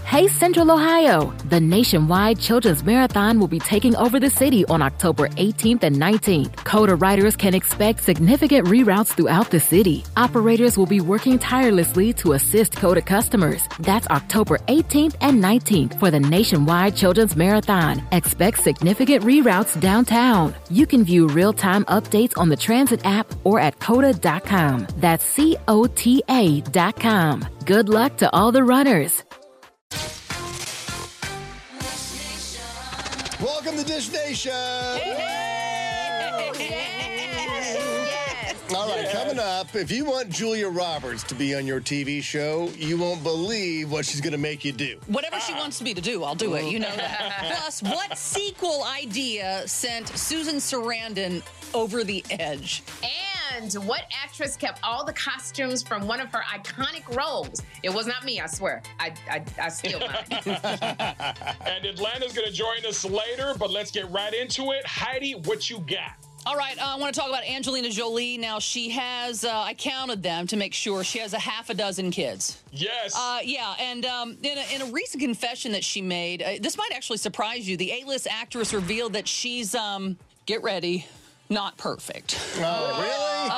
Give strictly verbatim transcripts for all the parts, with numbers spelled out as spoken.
Hey Central Ohio! The nationwide Children's Marathon will be taking over the city on October eighteenth and nineteenth. CODA riders can expect significant reroutes throughout the city. Operators will be working tirelessly to assist CODA customers. That's October eighteenth and nineteenth for the nationwide Children's Marathon. Expect significant reroutes downtown. You can view real-time updates on the Transit app or at coda dot com. That's C O T A dot com. Good luck to all the runners. Welcome to Dish Nation. Yes. Yes. All right, coming up, if you want Julia Roberts to be on your T V show, you won't believe what she's going to make you do. Whatever she wants me to do, I'll do it. You know that. Plus, what sequel idea sent Susan Sarandon over the edge? And what actress kept all the costumes from one of her iconic roles? It was not me, I swear. I I, I steal mine. And Atlanta's going to join us later, but let's get right into it. Heidi, what you got? All right, uh, I want to talk about Angelina Jolie. Now, she has, uh, I counted them to make sure, she has a half a dozen kids. Yes. Uh, yeah, and um, in, a, in a recent confession that she made, uh, this might actually surprise you, the A-list actress revealed that she's, um, get ready, not perfect. Oh, really?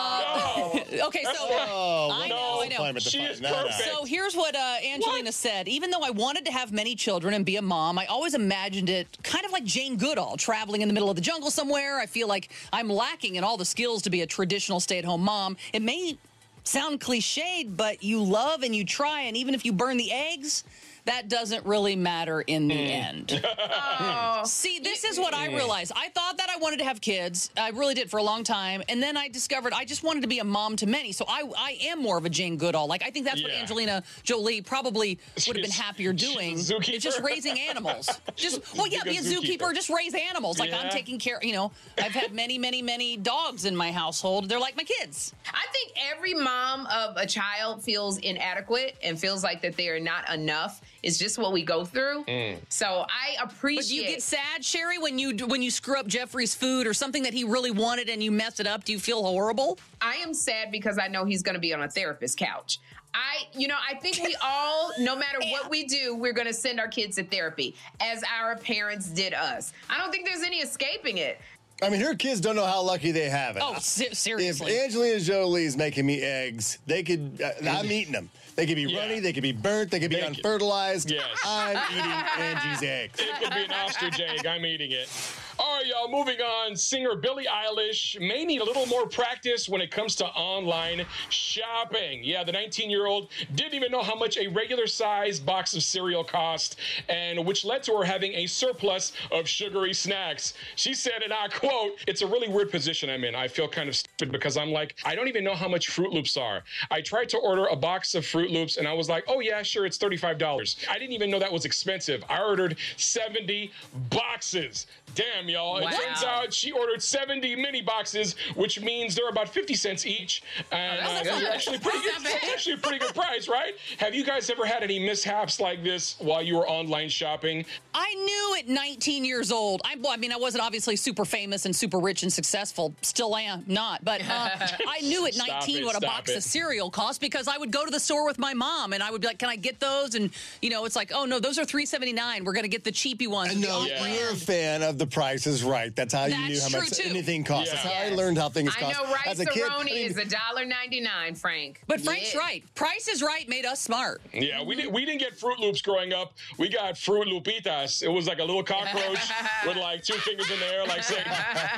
Uh, okay, so Oh, I no. know, I know. She is No, no. perfect. So here's what uh, Angelina What? said. Even though I wanted to have many children and be a mom, I always imagined it kind of like Jane Goodall, traveling in the middle of the jungle somewhere. I feel like I'm lacking in all the skills to be a traditional stay-at-home mom. It may sound cliched, but you love and you try, and even if you burn the eggs, that doesn't really matter in the end. Oh. See, this is what I realized. I thought that I wanted to have kids. I really did for a long time. And then I discovered I just wanted to be a mom to many. So I, I am more of a Jane Goodall. Like, I think that's what Yeah. Angelina Jolie probably would have been She's- happier she's a doing. zookeeper. It's just raising animals. Just, well, yeah, be a Big a zookeeper. zookeeper. Just raise animals. Like, I'm Yeah. taking care, you know, I've had many, many, many dogs in my household. They're like my kids. I think every mom of a child feels inadequate and feels like that they are not enough. It's just what we go through. So I appreciate. But do you get sad, Sherry, when you when you screw up Jeffrey's food or something that he really wanted and you mess it up? Do you feel horrible? I am sad because I know he's going to be on a therapist couch. I, you know, I think we all, no matter what we do, we're going to send our kids to therapy, as our parents did us. I don't think there's any escaping it. I mean, her kids don't know how lucky they have it. Oh, se- If seriously. Angelina Jolie's making me eggs, they could, uh, I'm eating them. They could be Yeah. runny, they could be burnt, they could be They could- unfertilized. Yes. I'm eating Angie's eggs. It could be an ostrich egg. I'm eating it. All right, y'all, moving on. Singer Billie Eilish may need a little more practice when it comes to online shopping. Yeah, the nineteen-year-old didn't even know how much a regular-sized box of cereal cost, and which led to her having a surplus of sugary snacks. She said, and I quote, "It's a really weird position I'm in. I feel kind of stupid because I'm like, I don't even know how much Fruit Loops are. I tried to order a box of Fruit Loops, and I was like, oh, yeah, sure, it's thirty-five dollars. I didn't even know that was expensive. I ordered seventy boxes. Damn, y'all. Wow. It turns out she ordered seventy mini boxes, which means they're about fifty cents each. And Oh, that's uh, not that's bad. actually pretty good. That's not That's bad. actually a pretty good price, right? Have you guys ever had any mishaps like this while you were online shopping? I knew at nineteen years old, I, well, I mean, I wasn't obviously super famous and super rich and successful. Still am not. But uh, I knew at Stop nineteen it, what a stop box it. of cereal cost because I would go to the store with my mom and I would be like, can I get those? And, you know, it's like, oh, no, those are three seventy-nine. We're going to get the cheapy ones. And the no, off-brand. you're a fan of The Price is Right. That's how you That's knew how true, much too. anything costs. Yeah. That's how I Yes. learned how things I cost. know As a kid, I rice-a-roni mean, is one dollar ninety-nine, Frank. But Frank's Yeah. right. Price is Right made us smart. Yeah, we didn't we didn't get Fruit Loops growing up. We got Fruit Loopitas. It was like a little cockroach with like two fingers in the air, like saying,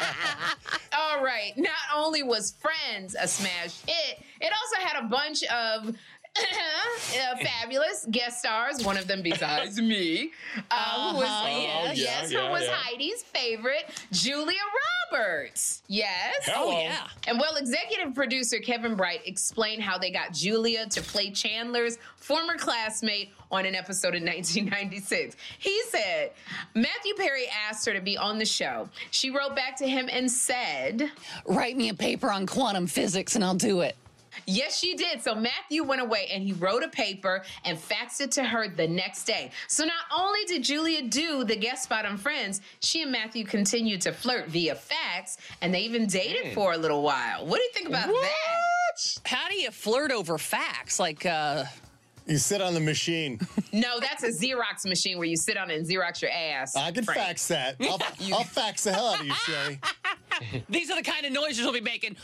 All right. Not only was Friends a smash hit, it also had a bunch of uh, fabulous guest stars. One of them, besides me, uh, who was Uh-huh, yes. yes, yeah, who was yeah. Heidi's favorite, Julia Roberts. Yes. Hello. Oh, yeah. And well, executive producer Kevin Bright explained how they got Julia to play Chandler's former classmate on an episode in nineteen ninety-six. He said, Matthew Perry asked her to be on the show. She wrote back to him and said, Write me a paper on quantum physics and I'll do it. yes, she did. So Matthew went away and he wrote a paper and faxed it to her the next day. So not only did Julia do the guest spot on Friends, she and Matthew continued to flirt via fax, and they even dated for a little while. What do you think about that? How do you flirt over facts? Like, uh, You sit on the machine. No, that's a Xerox machine where you sit on it and Xerox your ass. I can Frank. fax that. I'll, I'll fax the hell out of you, Sherry. These are the kind of noises you'll be making.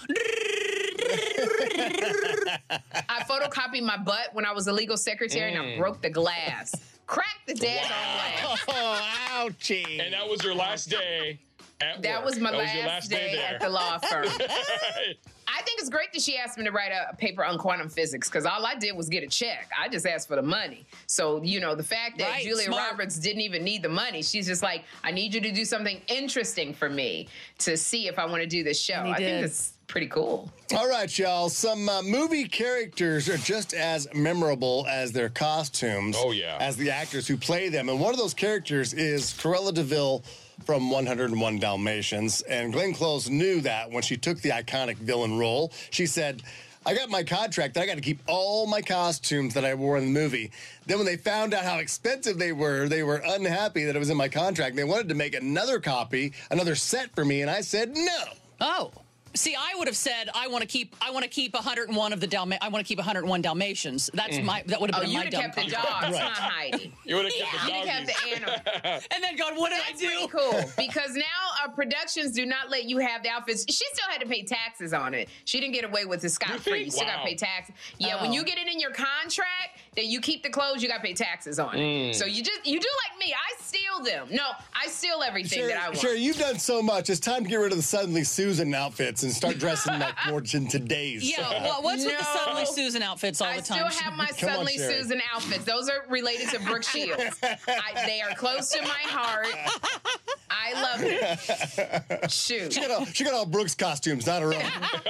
I photocopied my butt when I was a legal secretary Mm. and I broke the glass. Cracked the dead on glass. Oh, ouchie. And that was your last day at That work. was my That last, your last day, there. at the law firm. I think it's great that she asked me to write a paper on quantum physics because all I did was get a check. I just asked for the money. So, you know, the fact that Right, Julia smart. Roberts didn't even need the money, she's just like, I need you to do something interesting for me to see if I want to do this show. And he I think did. that's pretty cool. All right, y'all. Some uh, movie characters are just as memorable as their costumes. Oh, yeah. As the actors who play them. And one of those characters is Cruella de Vil from one oh one Dalmatians. And Glenn Close knew that when she took the iconic villain role. She said, I got my contract that I got to keep all my costumes that I wore in the movie. Then when they found out how expensive they were, they were unhappy that it was in my contract. They wanted to make another copy, another set for me. And I said, no. Oh. See, I would have said I want to keep I want to keep one hundred one of the Dalma- I want to keep one hundred one Dalmatians. That's my that would have Oh, been you'd my have dumb kept the contract. dogs, Right. huh, Heidi? You would have kept You'd the have kept doggies. the animals. And then God, what did That's I do? pretty cool because now uh, productions do not let you have the outfits. She still had to pay taxes on it. She didn't get away with the scot free. think? You still got Wow. to pay taxes. Yeah, Oh. when you get it in your contract that you keep the clothes, you got to pay taxes on it. So you just you do like me. I steal them. No, I steal everything Sure, that I want. sure, you've done so much. It's time to get rid of the Suddenly Susan outfits and start dressing like more in today's. Yeah, well, what's with the No. Suddenly Susan outfits all I the time? still have my Come on, Suddenly Sherry. Susan outfits. Those are related to Brooke Shields. I, they are close to my heart. I love it. Shoot. She got, all, she got all Brooks costumes, not her own.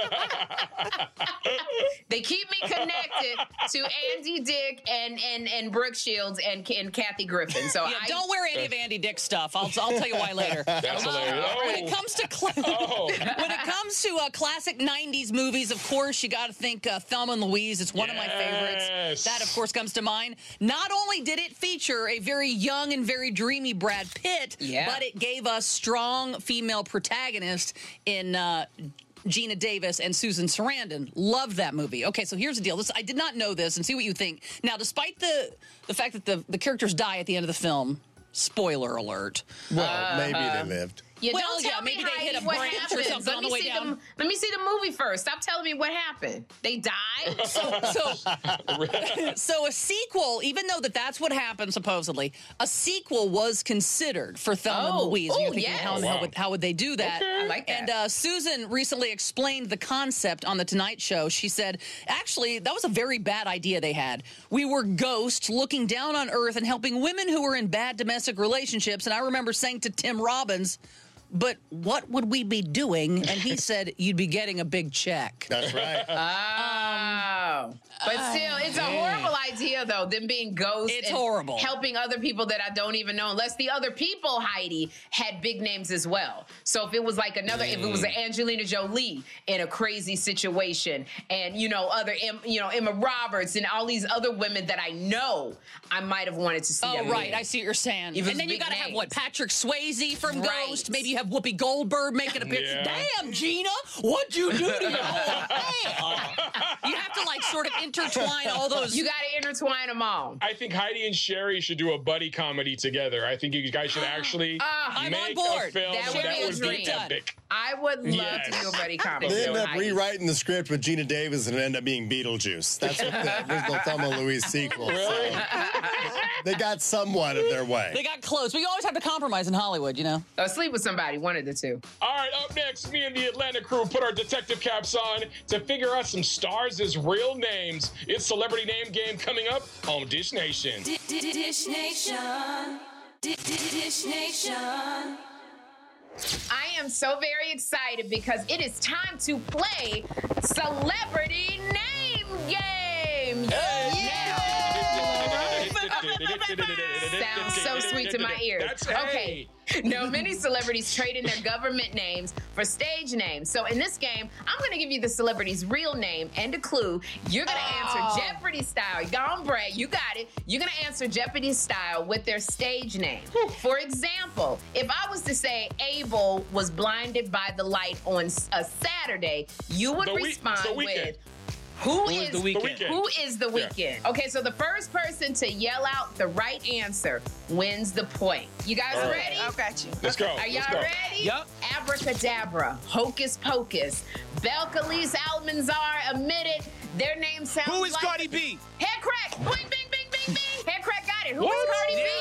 They keep me connected to Andy Dick and and and Brooke Shields and and Kathy Griffin. So Yeah, I don't wear any of Andy Dick's stuff. I'll, I'll tell you why later. That's hilarious. When it Oh. comes to cl- Oh. when it comes to uh, classic nineties movies, of course, you got to think uh, Thelma and Louise. It's one of my Yes. favorites. That, of course, comes to mind. Not only did it feature a very young and very dreamy Brad Pitt, Yeah. but it gave us strong female protagonists in. Uh, Gina Davis and Susan Sarandon. Loved that movie. Okay, so here's the deal. This, I did not know this, and see what you think. Now, despite the the fact that the, the characters die at the end of the film, spoiler alert. Well, maybe they lived. Yeah, Well, don't yeah, tell me, maybe they Heidi, hit a what branch or happened. something Let on me the way see down. the let me see the movie first. Stop telling me what happened. They died. So, so, so a sequel, even though that that's what happened supposedly, a sequel was considered for Thelma Oh, and Louise. And you're oh, thinking, yes. how, in the hell Wow. would, how would they do that? I like that. And uh, Susan recently explained the concept on The Tonight Show. She said, actually, that was a very bad idea they had. We were ghosts looking down on Earth and helping women who were in bad domestic relationships. And I remember saying to Tim Robbins, but what would we be doing? And he said, you'd be getting a big check. That's right. Oh. But still, it's a horrible idea, though, them being ghosts. It's and horrible. Helping other people that I don't even know, unless the other people, Heidi, had big names as well. So if it was like another, if it was an Angelina Jolie in a crazy situation, and, you know, other, Em- you know, Emma Roberts and all these other women that I know, I might have wanted to see Oh, them right. in. I see what you're saying. Even And then you big got to have, names. what, Patrick Swayze from Right. Ghost? Maybe you have Whoopi Goldberg making a picture. Yeah. Damn, Gina, what'd you do to your whole thing? You have to, like, sort of intertwine all those. You got to intertwine them all. I think Heidi and Sherry should do a buddy comedy together. I think you guys should actually I'm on make board. a film That that would would, be a be dream. epic. I would love Yes. to do a buddy comedy. They end with up Heidi. rewriting the script with Gina Davis and it end up being Beetlejuice. That's what the original Thelma and Louise sequel. Really? So they got somewhat of their way. They got close. But you always have to compromise in Hollywood, you know? Or sleep with somebody, one of the two. All right, up next, me and the Atlanta crew put our detective caps on to figure out some stars' real names. It's Celebrity Name Game coming up on Dish Nation. Dish Nation. Dish Nation. I am so very excited because it is time to play Celebrity Name Game. Sounds so sweet to my ears. That's Okay. Now, many celebrities trade in their government names for stage names. So in this game, I'm going to give you the celebrity's real name and a clue. You're going to Oh. answer Jeopardy style. Gone, Brad. You got it. You're going to answer Jeopardy style with their stage name. For example, if I was to say Abel was blinded by the light on s- a Saturday, you would The week- respond the weekend. with Who, Who is, is the Weeknd? The Weeknd. Who is the Yeah. Weeknd? Okay, so the first person to yell out the right answer wins the point. You guys All right. ready? I got you. Let's go. Are Let's y'all go. ready? Yup. Abracadabra, Hocus Pocus, Belcalis Almanzar admitted their name sounds Who is like Cardi B? Head crack. Bing, bing, bing, bing, bing. Head crack got it. Who is What? Cardi B?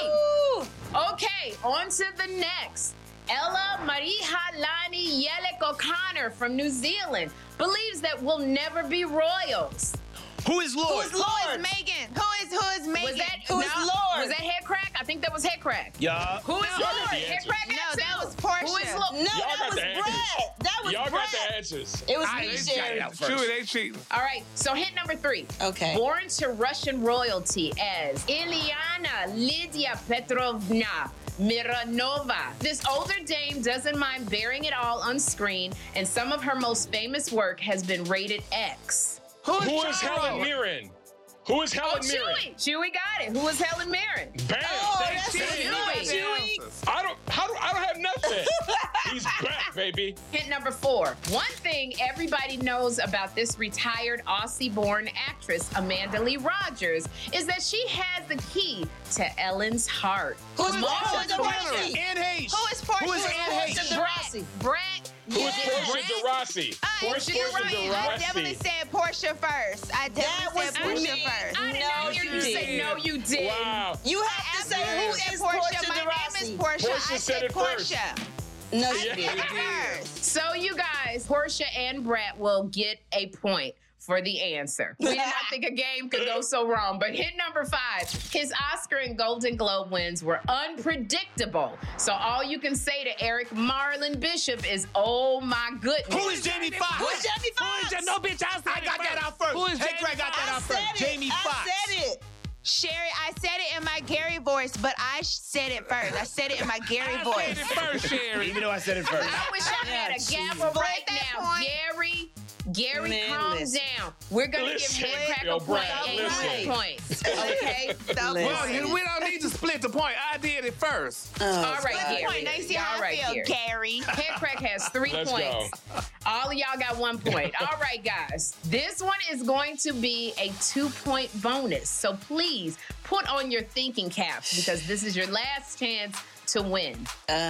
Yeah. Okay, on to the next. Ella Marihalani Yelek O'Connor from New Zealand believes that we'll never be royals. Who is Lord? Who is Megan? Who is who is Megan? Was that who is no, Lord? Was that head crack? I think that was head crack. Yeah. Who is Y'all got Lord? the Head answers. crack got No, that two. was Portia. Who is Lord? No, Y'all that got was the Brett. answers. That was Y'all Brett. got the answers. It was I me, didn't Sherry. shout it out first. Sure, they cheating. All right, so hit number three. Okay. Born to Russian royalty as Ilyana Lydia Petrovna Mironova. This older dame doesn't mind bearing it all on screen, and some of her most famous work has been rated X. Who is, Who is Charo? Helen Mirren? Who is Oh, Helen Mirren? Chewy. Chewy got it. Who is Helen Mirren? Bam! Oh, Thank that's you. a Chewy. good Chewy. Chewy. I don't. How do I don't have nothing? He's back, baby. Hit number four. One thing everybody knows about this retired Aussie-born actress, Amanda Lee Rogers, is that she has the key to Ellen's heart. Who's Multiple Portia de questions. Rossi? Anne Hayes. Who is Portia? Who is Who is Anne Portia Hayes? de Rossi? Brett. Who is yeah, Portia Brett. de Rossi? I, Portia de Rossi. de I Rossi. definitely said Portia first. I That definitely was said Portia me. first. I did No, not hear you you say didn't. no, you did. Wow. You have to say Absolutely who said is Portia. Portia My de name Rossi. is Portia. Portia I said said it first. Portia. No, I you said didn't. it first. So you guys, Portia and Brett will get a point for the answer. We did not think a game could go so wrong. But hit number five, his Oscar and Golden Globe wins were unpredictable. So all you can say to Eric Marlon Bishop is, oh my goodness. Who is Jamie Foxx? Who is Jamie Who is that? Foxx? No, bitch, I said I it got first. that out first. Who is Hey, Jamie Greg got that Foxx? out I first. said it. Jamie Foxx. I said it. Sherry, I said it in my Gary voice, but I said it first. I said it in my Gary I voice. said it first, Sherry. Even though I said it first. I wish I had a gavel But right at that now. point- Gary, Gary, Man, calm listen. down. We're going to give Listen, Head Crack yo, a point Brad, and listen. you a point. Okay? So, Well, you- we don't need to split the point. I did it first. All right, Good Gary. point. Now you see how All right, I feel, Gary. Gary. Head Crack has three Let's points. go. All of y'all got one point. All right, guys. This one is going to be a two-point bonus. So please put on your thinking caps because this is your last chance to win.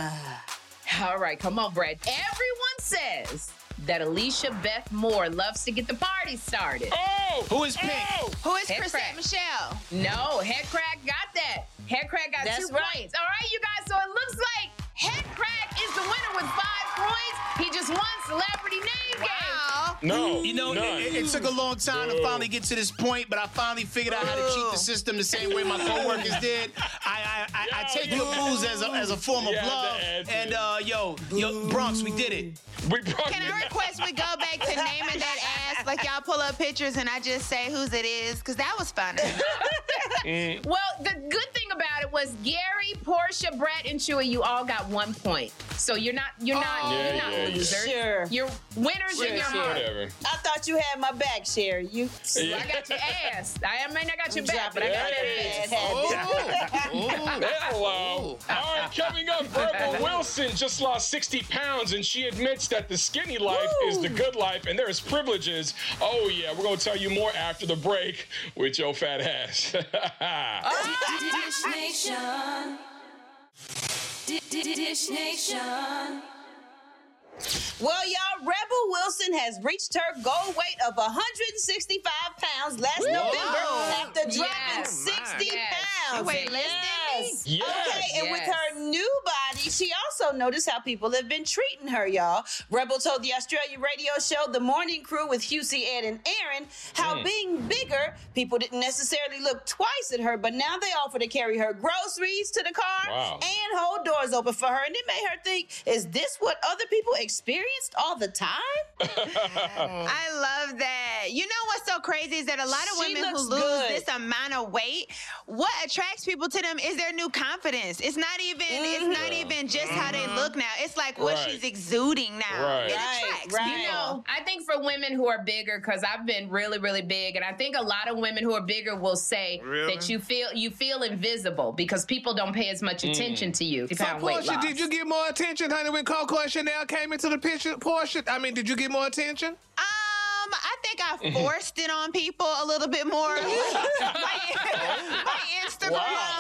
All right, come on, Brad. Everyone says that Alicia Beth Moore loves to get the party started. Oh! Who is Pink? Oh! Who is Head Chrisette crack. Michelle? No, Head Crack got that. Head Crack got That's two right. points. All right, you guys. So it looks like Head Crack is the winner with five points. He just won Celebrity Name Game. Wow. No. You know, none. it, it took a long time to finally get to this point, but I finally figured out how to cheat the system the same way my coworkers did. I I, I, I take your booze as a, as a form of Yeah, love, the answer. and uh, yo, yo, Bronx, we did it. we brought Can you I request we go back to naming that ass? Like y'all pull up pictures and I just say whose it is? Because that was funny. Well, the good thing about it was Gary, Portia, Brett, and Chewy, you all got one point. So you're not you're not Yeah, you're not yeah, yeah. losers. Sure. You're winners in Sure, your sure. heart. Whatever. I thought you had my back, Sherry. You. I got your ass. I may not got your back, but I got Yeah, that yeah, ass. Hello. All right, coming up, Rebel Wilson just lost sixty pounds, and she admits that the skinny life is the good life, and there's privileges. Oh, yeah, we're going to tell you more after the break with your fat ass. Dish Nation. Dish Nation. Well, y'all, Rebel Wilson has reached her goal weight of one hundred sixty-five pounds last November after dropping Yes. sixty Yes. pounds. Wait, less than me? Yes. Okay, and with Yes. her new body, she also noticed how people have been treating her, y'all. Rebel told the Australia radio show The Morning Crew with Husey, Ed, and Aaron how being bigger, people didn't necessarily look twice at her, but now they offer to carry her groceries to the car Wow. and hold doors open for her. And it made her think, is this what other people experienced all the time? I love that. You know what's so crazy is that a lot of She women who looks lose good. this amount of weight, what attracts people to them is their new confidence. It's not even it's not even just how they look now. It's like what Right. she's exuding now. Right. It Right, attracts right. people. You know, I think for women who are bigger, because I've been really, really big, and I think a lot of women who are bigger will say Really? that you feel you feel invisible because people don't pay as much attention to you. So, Pound weight Portia, loss. did you get more attention, honey, when Coco and Chanel came into the picture? Portia, I mean, did you get more attention? Um, I think I forced it on people a little bit more. my, my Instagram.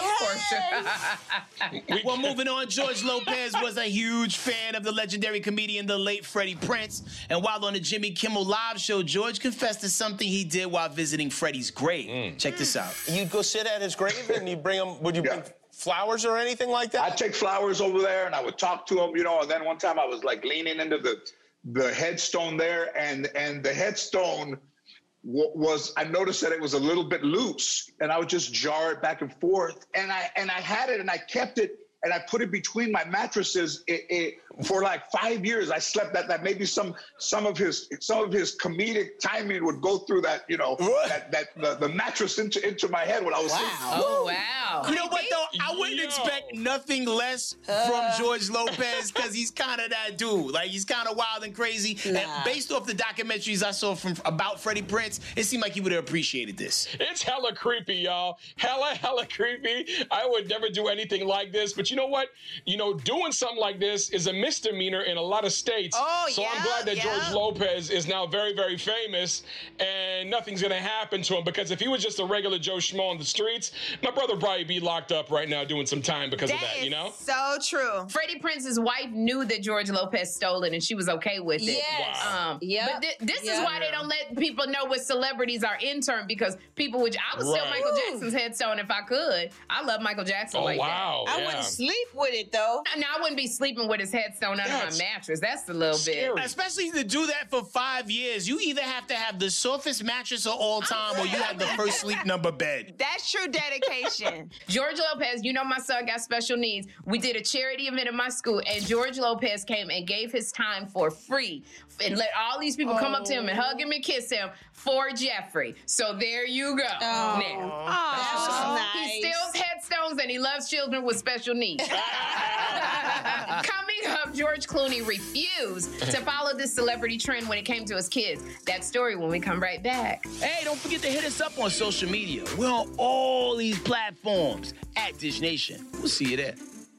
Wow. Well, moving on, George Lopez was a huge fan of the legendary comedian, the late Freddie Prinze. And while on the Jimmy Kimmel Live show, George confessed to something he did while visiting Freddie's grave. Mm. Check this out. You'd go sit at his grave and you'd bring him, would you bring flowers or anything like that? I'd take flowers over there and I would talk to him, you know, and then one time I was like leaning into the the headstone there, and and the headstone w- was, I noticed that it was a little bit loose, and I would just jar it back and forth, and I and I had it and I kept it, and I put it between my mattresses it, it, for like five years. I slept that that maybe some some of his some of his comedic timing would go through that, you know, that, that the, the mattress into into my head when I was wow. sleeping. Oh wow! You know what though? I wouldn't Yo. expect nothing less from George Lopez because he's kind of that dude. Like he's kind of wild and crazy. Nah. And based off the documentaries I saw from about Freddie Prinze, it seemed like he would have appreciated this. It's hella creepy, y'all. Hella, hella creepy. I would never do anything like this. But you know what? You know, doing something like this is a misdemeanor in a lot of states. Oh, so yeah, I'm glad that yeah. George Lopez is now very, very famous and nothing's going to happen to him, because if he was just a regular Joe Schmo on the streets, my brother would probably be locked up right now doing some time because that of that, you know? So true. Freddie Prinze's wife knew that George Lopez stole it and she was okay with it. Yes. Wow. Um, yep. But th- this yep. is why they don't let people know what celebrities are intern, because people would, I would steal Right. Michael Jackson's headstone if I could. I love Michael Jackson Oh, like wow. that. I yeah. wouldn't sleep with it though. No, I wouldn't be sleeping with his headstone under That's my mattress. That's a little scary. bit. Especially to do that for five years, you either have to have the softest mattress of all time or you have the first sleep number bed. That's true dedication. George Lopez, you know my son got special needs. We did a charity event in my school, and George Lopez came and gave his time for free and let all these people oh. come up to him and hug him and kiss him for Jeffrey. So there you go. Oh. Now, That was nice. he steals headstones and he loves children with special needs. Coming up, George Clooney refused to follow this celebrity trend when it came to his kids. That story when we come right back. Hey, don't forget to hit us up on social media. We're on all these platforms at Dish Nation. We'll see you there.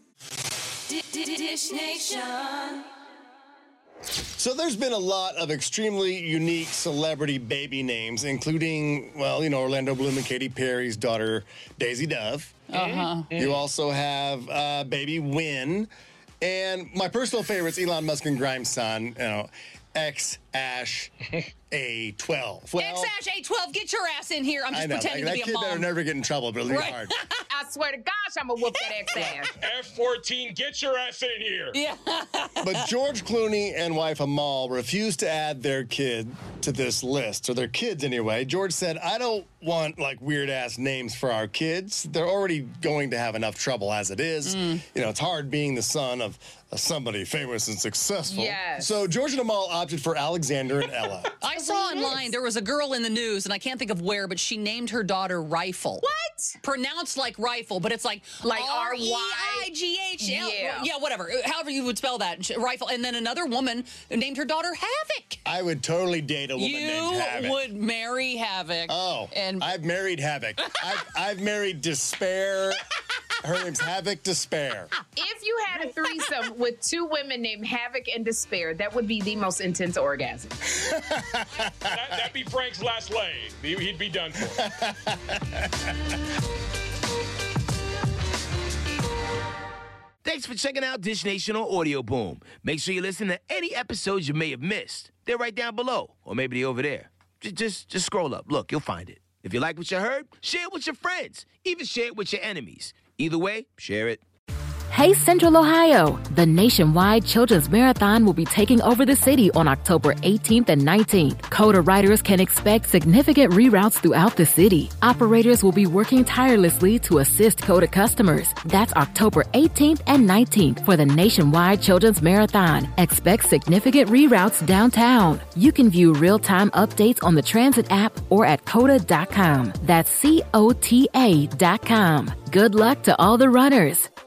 Dish Nation. So there's been a lot of extremely unique celebrity baby names, including, well, you know, Orlando Bloom and Katy Perry's daughter, Daisy Dove. Uh-huh. You also have uh, baby Wynn. And my personal favorite's Elon Musk and Grimes' son, you know, X Ash A twelve. Well, X Ash A twelve, get your ass in here. I'm just I know, pretending like, to be that a kid mom. better never get in trouble, but it'll be Right. hard. I swear to gosh, I'm gonna whoop that X ass. F fourteen, get your ass in here. Yeah. But George Clooney and wife Amal refused to add their kid to this list, or their kids anyway. George said, I don't want like weird ass names for our kids. They're already going to have enough trouble as it is. Mm. You know, it's hard being the son of uh, somebody famous and successful. Yes. So George and Amal opted for Alexander and Ella. I saw online there was a girl in the news, and I can't think of where, but she named her daughter Rifle. What? Pronounced like rifle, but it's like Like R E I G H L. Yeah. Yeah, whatever. However you would spell that. Rifle. And then another woman named her daughter Havoc. I would totally date a woman You named Havoc. would marry Havoc. Oh, and I've married Havoc. I've, I've married Despair. Her name's Havoc Despair. If you had a threesome with two women named Havoc and Despair, that would be the most intense orgasm. that, that'd be Frank's last leg. He, he'd be done for. Thanks for checking out Dish Nation on Audio Boom. Make sure you listen to any episodes you may have missed. They're right down below, or maybe they're over there. Just, just, just scroll up. Look, you'll find it. If you like what you heard, share it with your friends. Even share it with your enemies. Either way, share it. Hey Central Ohio! The nationwide Children's Marathon will be taking over the city on October eighteenth and nineteenth. CODA riders can expect significant reroutes throughout the city. Operators will be working tirelessly to assist CODA customers. That's October eighteenth and nineteenth for the nationwide Children's Marathon. Expect significant reroutes downtown. You can view real-time updates on the Transit app or at coda dot com. That's C O T A dot com. Good luck to all the runners.